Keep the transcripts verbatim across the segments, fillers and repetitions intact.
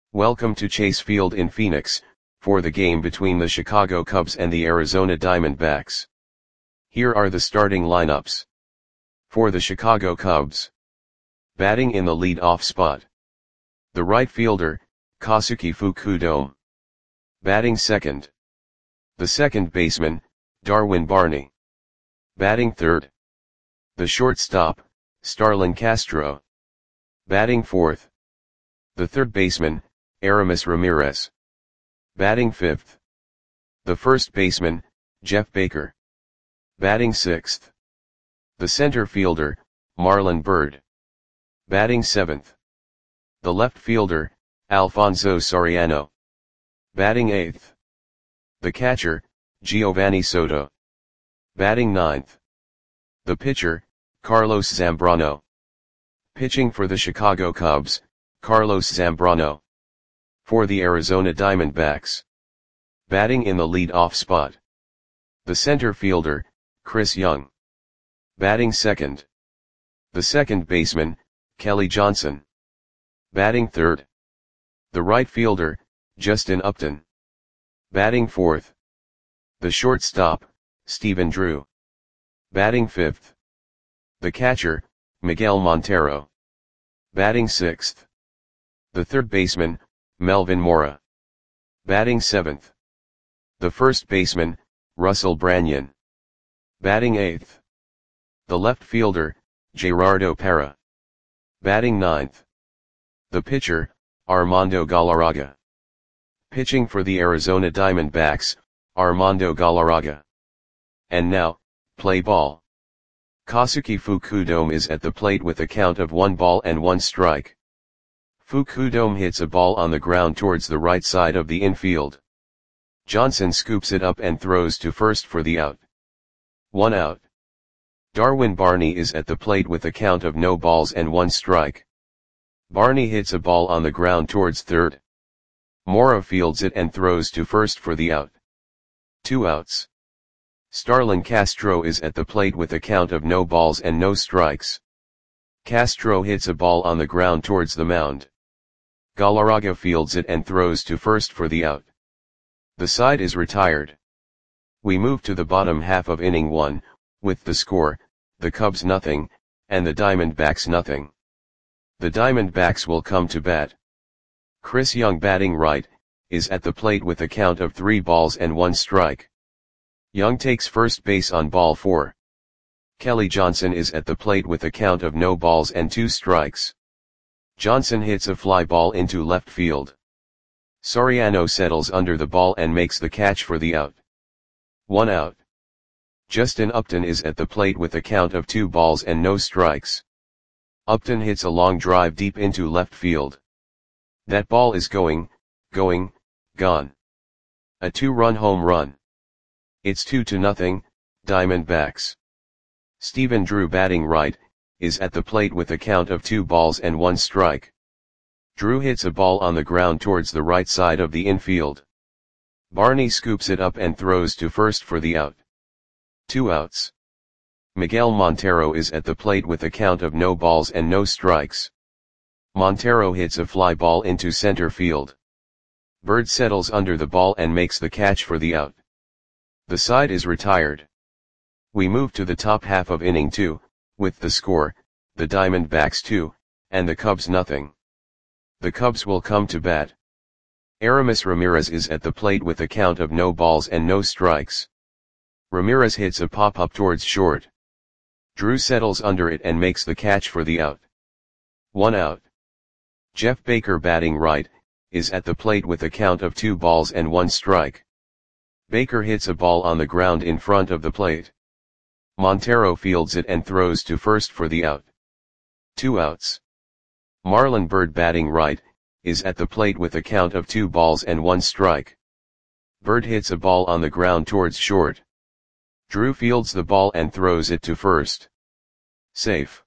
Welcome to Chase Field in Phoenix, for the game between the Chicago Cubs and the Arizona Diamondbacks. Here are the starting lineups. For the Chicago Cubs. Batting in the lead-off spot. The right fielder, Kosuke Fukudome. Batting second. The second baseman, Darwin Barney. Batting third. The shortstop, Starlin Castro. Batting fourth. The third baseman, Aramis Ramirez. Batting fifth. The first baseman, Jeff Baker. Batting sixth. The center fielder, Marlon Byrd. Batting seventh. The left fielder, Alfonso Soriano. Batting eighth. The catcher, Giovanni Soto. Batting ninth. The pitcher, Carlos Zambrano. Pitching for the Chicago Cubs, Carlos Zambrano. For the Arizona Diamondbacks. Batting in the lead-off spot. The center fielder, Chris Young. Batting second. The second baseman, Kelly Johnson. Batting third. The right fielder, Justin Upton. Batting fourth. The shortstop, Stephen Drew. Batting fifth. The catcher, Miguel Montero. Batting sixth. The third baseman, Melvin Mora. Batting seventh. The first baseman, Russell Branyan. Batting eighth. The left fielder, Gerardo Parra. Batting ninth. The pitcher, Armando Galarraga. Pitching for the Arizona Diamondbacks, Armando Galarraga. And now, play ball. Kosuke Fukudome is at the plate with a count of one ball and one strike. Fukudome hits a ball on the ground towards the right side of the infield. Johnson scoops it up and throws to first for the out. One out. Darwin Barney is at the plate with a count of no balls and one strike. Barney hits a ball on the ground towards third. Mora fields it and throws to first for the out. Two outs. Starlin Castro is at the plate with a count of no balls and no strikes. Castro hits a ball on the ground towards the mound. Galarraga fields it and throws to first for the out. The side is retired. We move to the bottom half of inning one, with the score, the Cubs nothing, and the Diamondbacks nothing. The Diamondbacks will come to bat. Chris Young batting right, is at the plate with a count of three balls and one strike. Young takes first base on ball four. Kelly Johnson is at the plate with a count of no balls and two strikes. Johnson hits a fly ball into left field. Soriano settles under the ball and makes the catch for the out. One out. Justin Upton is at the plate with a count of two balls and no strikes. Upton hits a long drive deep into left field. That ball is going, going, gone. A two-run home run. It's two to nothing, Diamondbacks. Stephen Drew batting right, is at the plate with a count of two balls and one strike. Drew hits a ball on the ground towards the right side of the infield. Barney scoops it up and throws to first for the out. Two outs. Miguel Montero is at the plate with a count of no balls and no strikes. Montero hits a fly ball into center field. Byrd settles under the ball and makes the catch for the out. The side is retired. We move to the top half of inning two, with the score, the Diamondbacks two, and the Cubs nothing. The Cubs will come to bat. Aramis Ramirez is at the plate with a count of no balls and no strikes. Ramirez hits a pop-up towards short. Drew settles under it and makes the catch for the out. One out. Jeff Baker batting right, is at the plate with a count of two balls and one strike. Baker hits a ball on the ground in front of the plate. Montero fields it and throws to first for the out. Two outs. Marlon Byrd batting right, is at the plate with a count of two balls and one strike. Byrd hits a ball on the ground towards short. Drew fields the ball and throws it to first. Safe.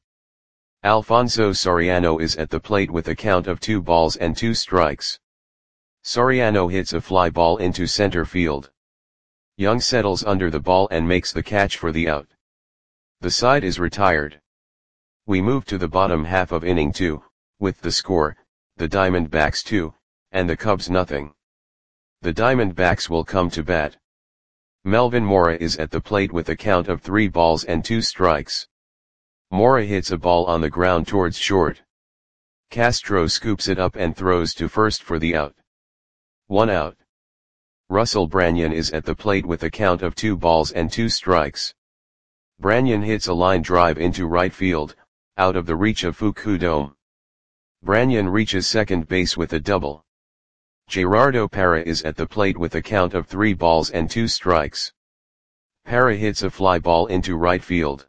Alfonso Soriano is at the plate with a count of two balls and two strikes. Soriano hits a fly ball into center field. Young settles under the ball and makes the catch for the out. The side is retired. We move to the bottom half of inning two, with the score, the Diamondbacks two, and the Cubs nothing. The Diamondbacks will come to bat. Melvin Mora is at the plate with a count of three balls and two strikes. Mora hits a ball on the ground towards short. Castro scoops it up and throws to first for the out. One out. Russell Branyan is at the plate with a count of two balls and two strikes. Branyan hits a line drive into right field, out of the reach of Fukudome. Branyan reaches second base with a double. Gerardo Parra is at the plate with a count of three balls and two strikes. Parra hits a fly ball into right field.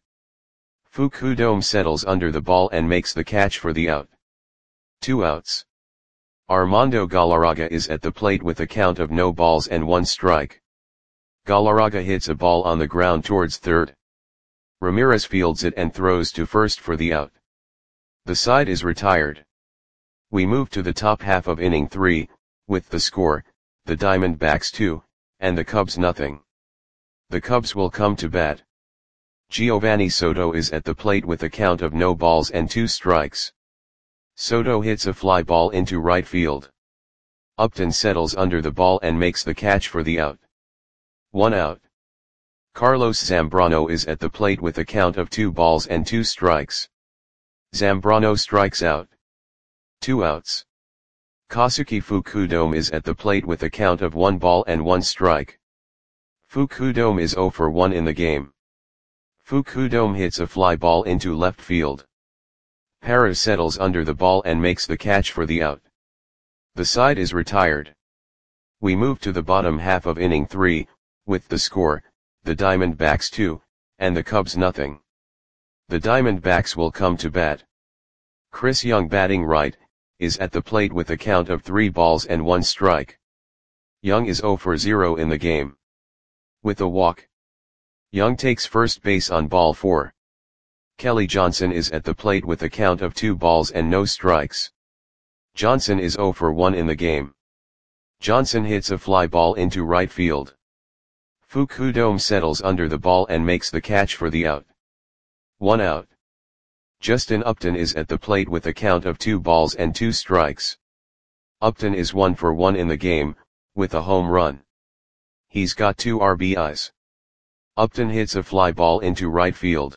Fukudome settles under the ball and makes the catch for the out. Two outs. Armando Galarraga is at the plate with a count of no balls and one strike. Galarraga hits a ball on the ground towards third. Ramirez fields it and throws to first for the out. The side is retired. We move to the top half of inning three, with the score, the Diamondbacks two, and the Cubs nothing. The Cubs will come to bat. Giovanni Soto is at the plate with a count of no balls and two strikes. Soto hits a fly ball into right field. Upton settles under the ball and makes the catch for the out. One out. Carlos Zambrano is at the plate with a count of two balls and two strikes. Zambrano strikes out. Two outs. Kazuki Fukudome is at the plate with a count of one ball and one strike. Fukudome is zero for one in the game. Fukudome hits a fly ball into left field. Parra settles under the ball and makes the catch for the out. The side is retired. We move to the bottom half of inning three, with the score, the Diamondbacks two, and the Cubs nothing. The Diamondbacks will come to bat. Chris Young batting right, is at the plate with a count of three balls and one strike. Young is zero for zero in the game. With a walk. Young takes first base on ball four. Kelly Johnson is at the plate with a count of two balls and no strikes. Johnson is zero for one in the game. Johnson hits a fly ball into right field. Fukudome settles under the ball and makes the catch for the out. One out. Justin Upton is at the plate with a count of two balls and two strikes. Upton is one for one in the game, with a home run. He's got two R B Is. Upton hits a fly ball into right field.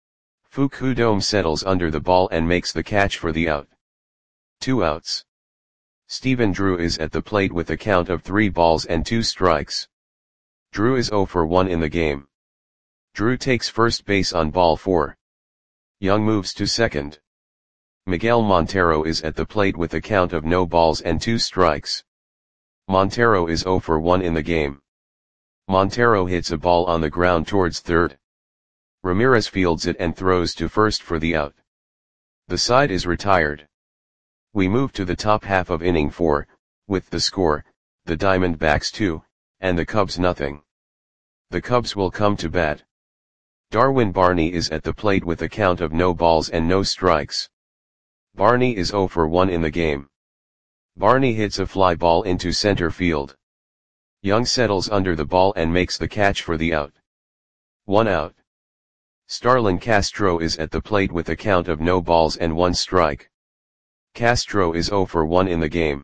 Fukudome settles under the ball and makes the catch for the out. Two outs. Stephen Drew is at the plate with a count of three balls and two strikes. Drew is zero for one in the game. Drew takes first base on ball four. Young moves to second. Miguel Montero is at the plate with a count of no balls and two strikes. Montero is zero for one in the game. Montero hits a ball on the ground towards third. Ramirez fields it and throws to first for the out. The side is retired. We move to the top half of inning four, with the score, the Diamondbacks two, and the Cubs nothing. The Cubs will come to bat. Darwin Barney is at the plate with a count of no balls and no strikes. Barney is zero for one in the game. Barney hits a fly ball into center field. Young settles under the ball and makes the catch for the out. One out. Starlin Castro is at the plate with a count of no balls and one strike. Castro is zero for one in the game.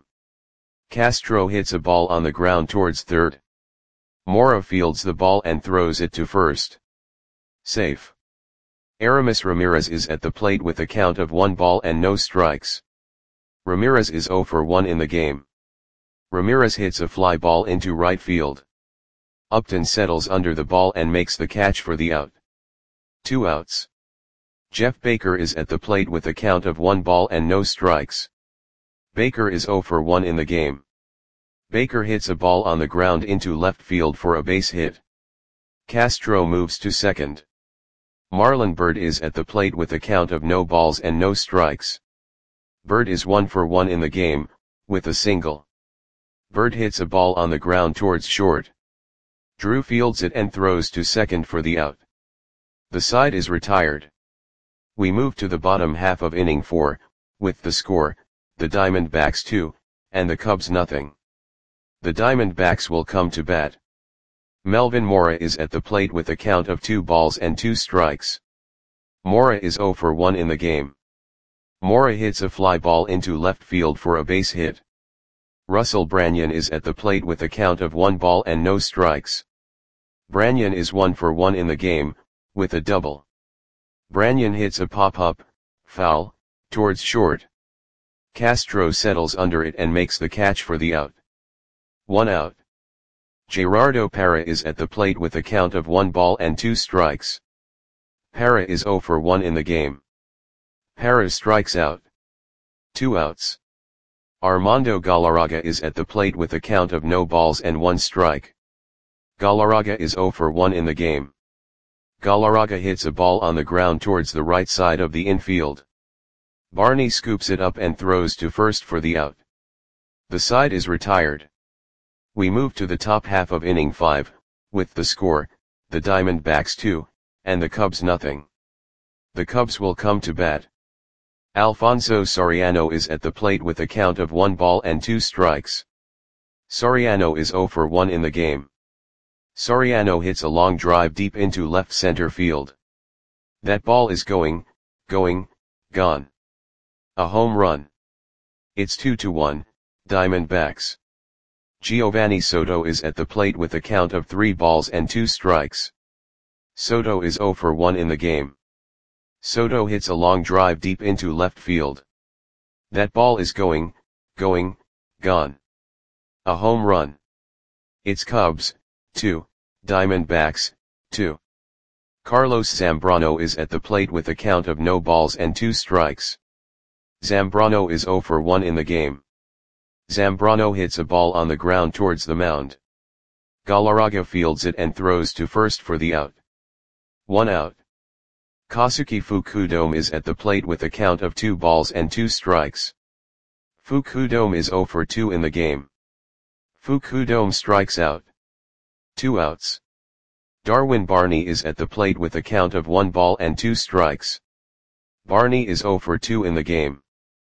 Castro hits a ball on the ground towards third. Mora fields the ball and throws it to first. Safe. Aramis Ramirez is at the plate with a count of one ball and no strikes. Ramirez is zero for one in the game. Ramirez hits a fly ball into right field. Upton settles under the ball and makes the catch for the out. Two outs. Jeff Baker is at the plate with a count of one ball and no strikes. Baker is zero for one in the game. Baker hits a ball on the ground into left field for a base hit. Castro moves to second. Marlon Byrd is at the plate with a count of no balls and no strikes. Byrd is one for one in the game, with a single. Byrd hits a ball on the ground towards short. Drew fields it and throws to second for the out. The side is retired. We move to the bottom half of inning four, with the score, the Diamondbacks two, and the Cubs nothing. The Diamondbacks will come to bat. Melvin Mora is at the plate with a count of two balls and two strikes. Mora is zero for one in the game. Mora hits a fly ball into left field for a base hit. Russell Branyan is at the plate with a count of one ball and no strikes. Branyan is one for one in the game, with a double. Branyan hits a pop-up, foul, towards short. Castro settles under it and makes the catch for the out. One out. Gerardo Parra is at the plate with a count of one ball and two strikes. Parra is zero for one in the game. Parra strikes out. Two outs. Armando Galarraga is at the plate with a count of no balls and one strike. Galarraga is zero for one in the game. Galarraga hits a ball on the ground towards the right side of the infield. Barney scoops it up and throws to first for the out. The side is retired. We move to the top half of inning five, with the score, the Diamondbacks two, and the Cubs nothing. The Cubs will come to bat. Alfonso Soriano is at the plate with a count of one ball and two strikes. Soriano is zero for one in the game. Soriano hits a long drive deep into left center field. That ball is going, going, gone. A home run. It's two to one, Diamondbacks. Giovanni Soto is at the plate with a count of three balls and two strikes. Soto is zero for one in the game. Soto hits a long drive deep into left field. That ball is going, going, gone. A home run. It's Cubs, two, Diamondbacks, two. Carlos Zambrano is at the plate with a count of no balls and two strikes. Zambrano is zero for one in the game. Zambrano hits a ball on the ground towards the mound. Galarraga fields it and throws to first for the out. One out. Kazuki Fukudome is at the plate with a count of two balls and two strikes. Fukudome is zero for two in the game. Fukudome strikes out. Two outs. Darwin Barney is at the plate with a count of one ball and two strikes. Barney is zero for two in the game.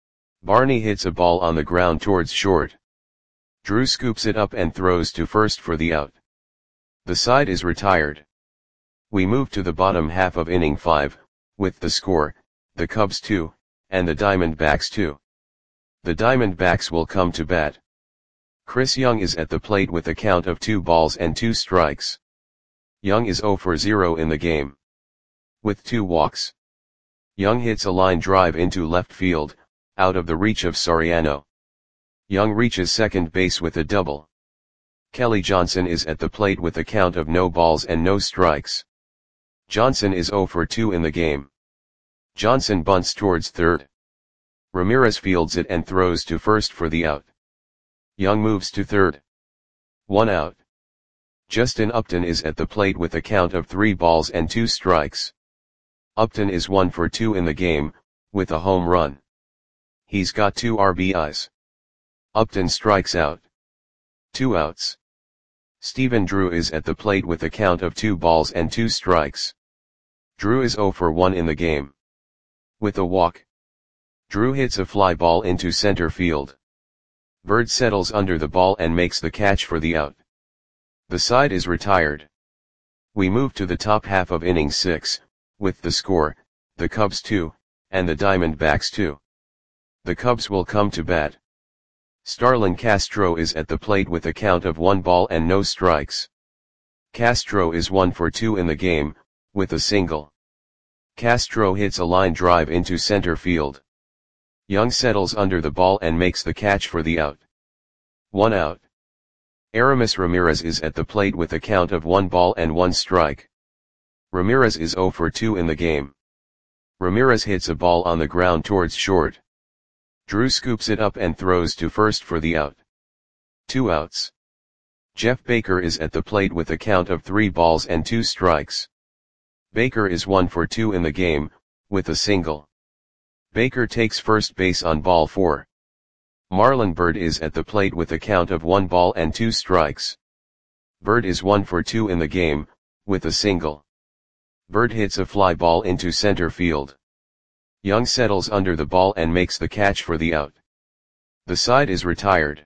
Barney hits a ball on the ground towards short. Drew scoops it up and throws to first for the out. The side is retired. We move to the bottom half of inning five, with the score, the Cubs two, and the Diamondbacks two. The Diamondbacks will come to bat. Chris Young is at the plate with a count of two balls and two strikes. Young is zero for zero in the game. With two walks. Young hits a line drive into left field, out of the reach of Soriano. Young reaches second base with a double. Kelly Johnson is at the plate with a count of no balls and no strikes. Johnson is zero for two in the game. Johnson bunts towards third. Ramirez fields it and throws to first for the out. Young moves to third. One out. Justin Upton is at the plate with a count of three balls and two strikes. Upton is one for two in the game, with a home run. He's got two R B Is. Upton strikes out. Two outs. Stephen Drew is at the plate with a count of two balls and two strikes. Drew is zero for one in the game. With a walk. Drew hits a fly ball into center field. Bird settles under the ball and makes the catch for the out. The side is retired. We move to the top half of inning six, with the score, the Cubs two, and the Diamondbacks two. The Cubs will come to bat. Starlin Castro is at the plate with a count of one ball and no strikes. Castro is one for two in the game, with a single. Castro hits a line drive into center field. Young settles under the ball and makes the catch for the out. One out. Aramis Ramirez is at the plate with a count of one ball and one strike. Ramirez is zero for two in the game. Ramirez hits a ball on the ground towards short. Drew scoops it up and throws to first for the out. Two outs. Jeff Baker is at the plate with a count of three balls and two strikes. Baker is one for two in the game, with a single. Baker takes first base on ball four. Marlon Byrd is at the plate with a count of one ball and two strikes. Byrd is one for two in the game, with a single. Byrd hits a fly ball into center field. Young settles under the ball and makes the catch for the out. The side is retired.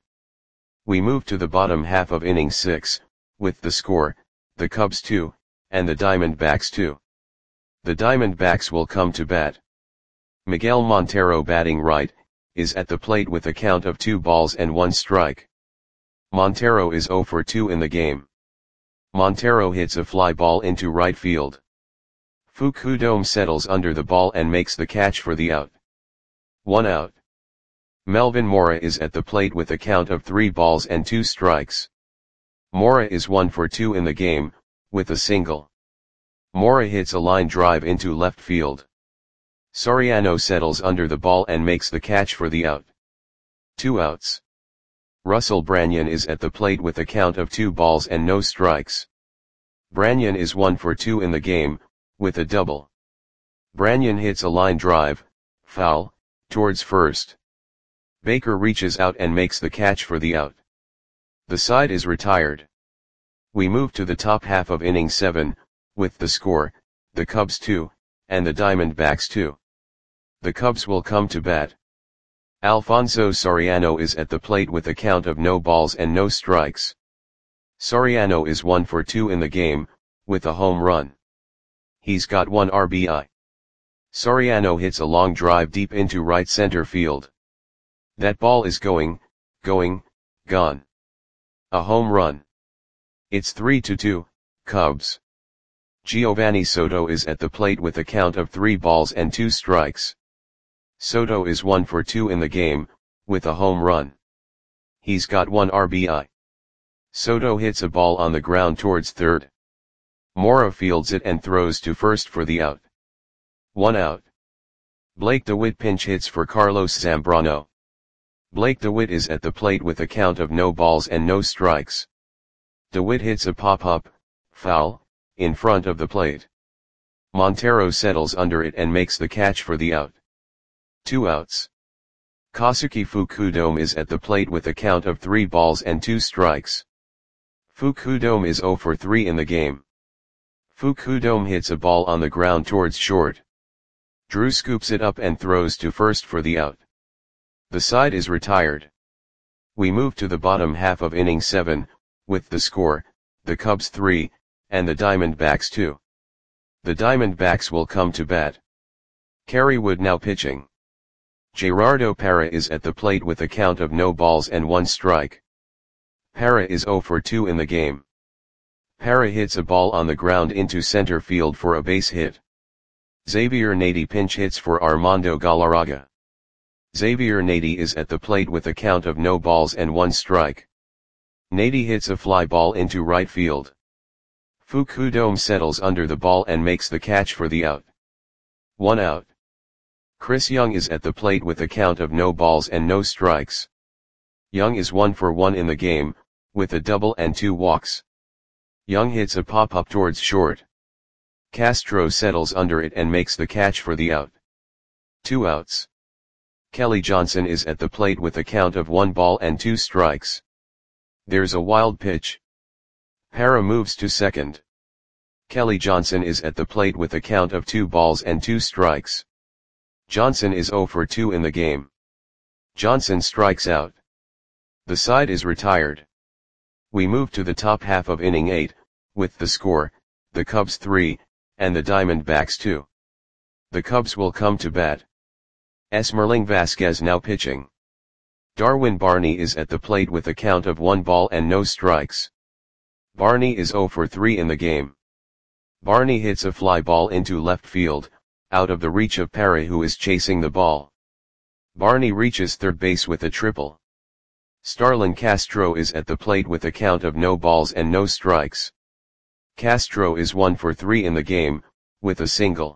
We move to the bottom half of inning six, with the score, the Cubs two, and the Diamondbacks two. The Diamondbacks will come to bat. Miguel Montero batting right, is at the plate with a count of two balls and one strike. Montero is zero for two in the game. Montero hits a fly ball into right field. Fukudome settles under the ball and makes the catch for the out. One out. Melvin Mora is at the plate with a count of three balls and two strikes. Mora is one for two in the game, with a single. Mora hits a line drive into left field. Soriano settles under the ball and makes the catch for the out. Two outs. Russell Branyan is at the plate with a count of two balls and no strikes. Branyan is one for two in the game, with a double. Branyan hits a line drive, foul, towards first. Baker reaches out and makes the catch for the out. The side is retired. We move to the top half of inning seven, with the score, the Cubs two, and the Diamondbacks two. The Cubs will come to bat. Alfonso Soriano is at the plate with a count of no balls and no strikes. Soriano is one for two in the game, with a home run. He's got one R B I. Soriano hits a long drive deep into right center field. That ball is going, going, gone. A home run. It's three to two, Cubs. Giovanni Soto is at the plate with a count of three balls and two strikes. Soto is one for two in the game, with a home run. He's got one R B I. Soto hits a ball on the ground towards third. Mora fields it and throws to first for the out. One out. Blake DeWitt pinch hits for Carlos Zambrano. Blake DeWitt is at the plate with a count of no balls and no strikes. DeWitt hits a pop-up, foul, in front of the plate. Montero settles under it and makes the catch for the out. Two outs. Kosuke Fukudome is at the plate with a count of three balls and two strikes. Fukudome is zero for three in the game. Fukudome hits a ball on the ground towards short. Drew scoops it up and throws to first for the out. The side is retired. We move to the bottom half of inning seven, with the score, the Cubs three, and the Diamondbacks two. The Diamondbacks will come to bat. Kerry Wood now pitching. Gerardo Parra is at the plate with a count of no balls and one strike. Parra is zero for two in the game. Parra hits a ball on the ground into center field for a base hit. Xavier Nady pinch hits for Armando Galarraga. Xavier Nady is at the plate with a count of no balls and one strike. Nady hits a fly ball into right field. Fukudome settles under the ball and makes the catch for the out. One out. Chris Young is at the plate with a count of no balls and no strikes. Young is one for one in the game, with a double and two walks. Young hits a pop-up towards short. Castro settles under it and makes the catch for the out. Two outs. Kelly Johnson is at the plate with a count of one ball and two strikes. There's a wild pitch. Parra moves to second. Kelly Johnson is at the plate with a count of two balls and two strikes. Johnson is zero for two in the game. Johnson strikes out. The side is retired. We move to the top half of inning eight, with the score, the Cubs three, and the Diamondbacks two. The Cubs will come to bat. Esmerling Vasquez now pitching. Darwin Barney is at the plate with a count of one ball and no strikes. Barney is zero for three in the game. Barney hits a fly ball into left field, out of the reach of Parra, who is chasing the ball. Barney reaches third base with a triple. Starlin Castro is at the plate with a count of no balls and no strikes. Castro is one for three in the game, with a single.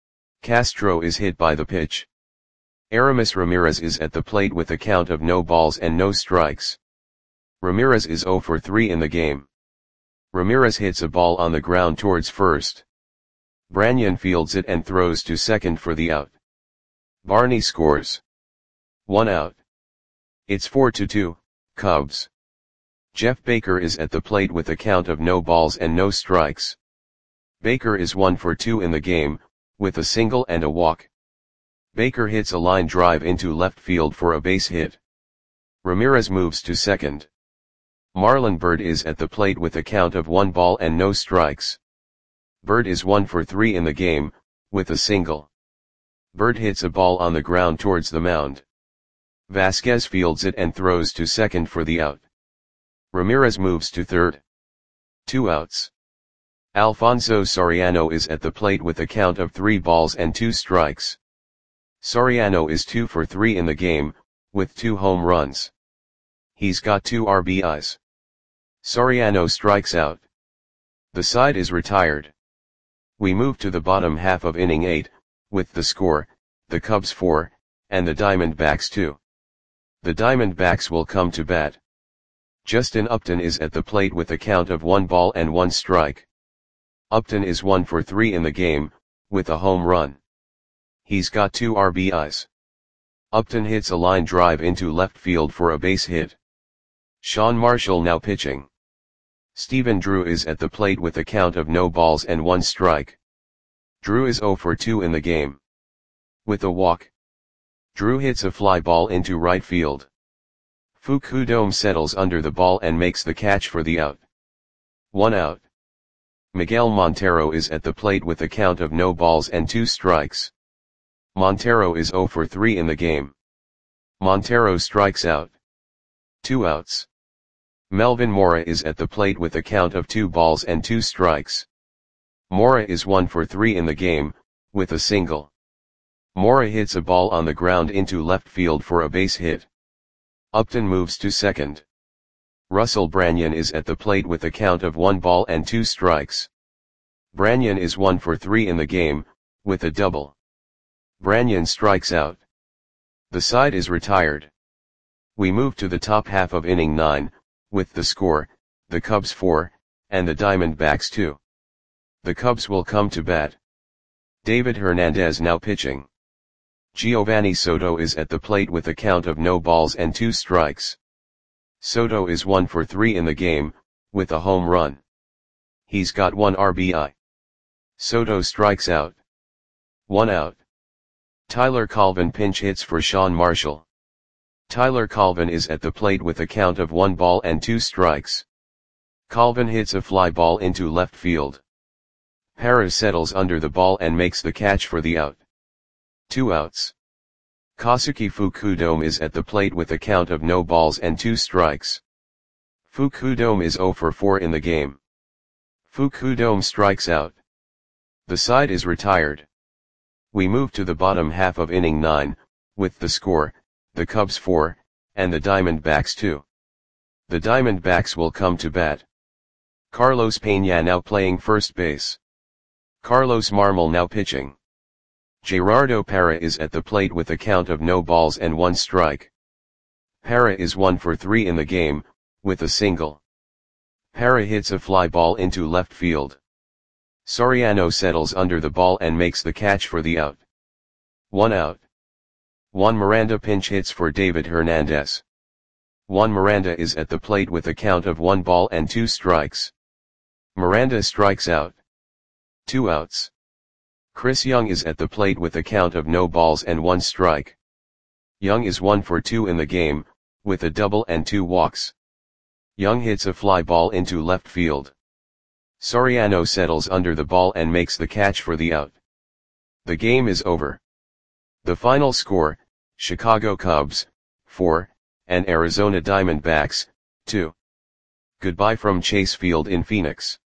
Castro is hit by the pitch. Aramis Ramirez is at the plate with a count of no balls and no strikes. Ramirez is zero for three in the game. Ramirez hits a ball on the ground towards first. Branyan fields it and throws to second for the out. Barney scores. One out. It's four to two, Cubs. Jeff Baker is at the plate with a count of no balls and no strikes. Baker is one for two in the game, with a single and a walk. Baker hits a line drive into left field for a base hit. Ramirez moves to second. Marlon Byrd is at the plate with a count of one ball and no strikes. Byrd is one for three in the game, with a single. Byrd hits a ball on the ground towards the mound. Vasquez fields it and throws to second for the out. Ramirez moves to third. Two outs. Alfonso Soriano is at the plate with a count of three balls and two strikes. Soriano is two for three in the game, with two home runs. He's got two R B Is. Soriano strikes out. The side is retired. We move to the bottom half of inning eight, with the score, the Cubs four, and the Diamondbacks two. The Diamondbacks will come to bat. Justin Upton is at the plate with a count of one ball and one strike. Upton is one for three in the game, with a home run. He's got two R B Is. Upton hits a line drive into left field for a base hit. Sean Marshall now pitching. Stephen Drew is at the plate with a count of no balls and one strike. Drew is zero for two in the game. With a walk. Drew hits a fly ball into right field. Fukudome settles under the ball and makes the catch for the out. One out. Miguel Montero is at the plate with a count of no balls and two strikes. Montero is zero for three in the game. Montero strikes out. Two outs. Melvin Mora is at the plate with a count of two balls and two strikes. Mora is one for three in the game, with a single. Mora hits a ball on the ground into left field for a base hit. Upton moves to second. Russell Branyan is at the plate with a count of one ball and two strikes. Branyan is one for three in the game, with a double. Branyan strikes out. The side is retired. We move to the top half of inning nine, with the score, the Cubs four, and the Diamondbacks two. The Cubs will come to bat. David Hernandez now pitching. Giovanni Soto is at the plate with a count of no balls and two strikes. Soto is one for three in the game, with a home run. He's got one R B I. Soto strikes out. One out. Tyler Colvin pinch hits for Sean Marshall. Tyler Colvin is at the plate with a count of one ball and two strikes. Colvin hits a fly ball into left field. Perez settles under the ball and makes the catch for the out. Two outs. Kosuke Fukudome is at the plate with a count of no balls and two strikes. Fukudome is zero for four in the game. Fukudome strikes out. The side is retired. We move to the bottom half of inning nine, with the score, the Cubs four, and the Diamondbacks two. The Diamondbacks will come to bat. Carlos Peña now playing first base. Carlos Marmol now pitching. Gerardo Parra is at the plate with a count of no balls and one strike. Parra is one for three in the game, with a single. Parra hits a fly ball into left field. Soriano settles under the ball and makes the catch for the out. One out. Juan Miranda pinch hits for David Hernandez. Juan Miranda is at the plate with a count of one ball and two strikes. Miranda strikes out. Two outs. Chris Young is at the plate with a count of no balls and one strike. Young is one for two in the game, with a double and two walks. Young hits a fly ball into left field. Soriano settles under the ball and makes the catch for the out. The game is over. The final score, Chicago Cubs, four, and Arizona Diamondbacks, two. Goodbye from Chase Field in Phoenix.